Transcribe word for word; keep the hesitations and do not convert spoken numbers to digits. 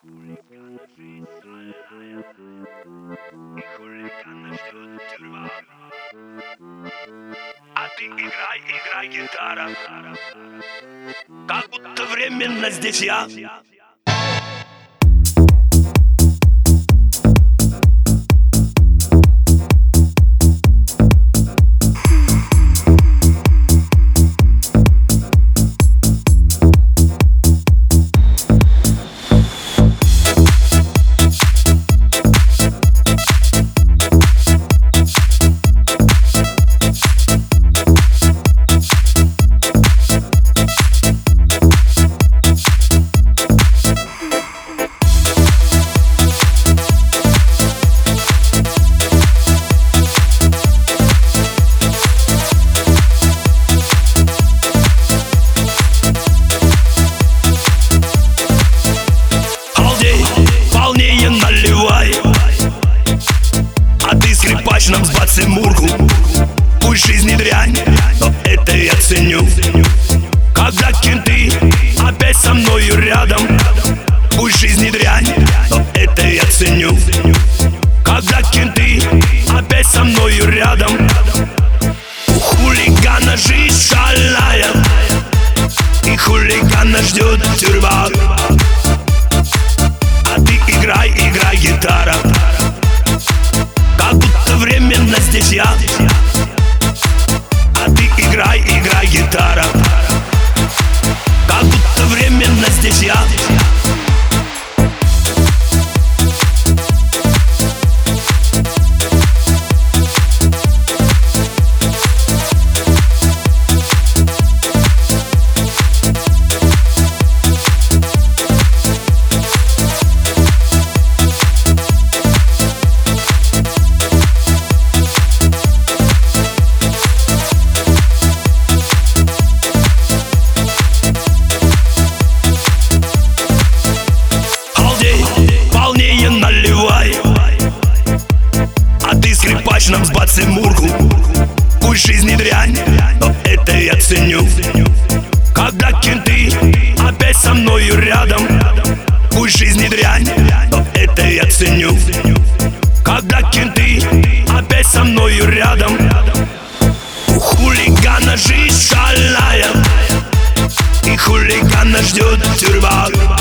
Хулигана жизнь шальная, и хулигана ждет тюрьма. А ты играй, играй, гитара, как будто временно здесь я. Наливай, а ты скрипач, нам с бацай мурку. Пусть жизнь не дрянь, но это я ценю. Когда кенты опять со мною рядом, пусть жизнь не дрянь, но это я ценю. Когда кенты опять со мною рядом, у хулигана жизнь шальная, и хулигана ждет тюрьма. А ты играй, играй, гитара, как будто временно здесь я. А ты играй, играй, гитара, как будто временно здесь я. Наливай, а ты скрипач, нам с бацай мурку. Пусть жизнь не дрянь, но это я ценю. Когда кенты опять со мною рядом, пусть жизнь не дрянь, но это я ценю. Когда кенты опять со мною рядом, у хулигана жизнь шальная, и хулигана ждет тюрьма.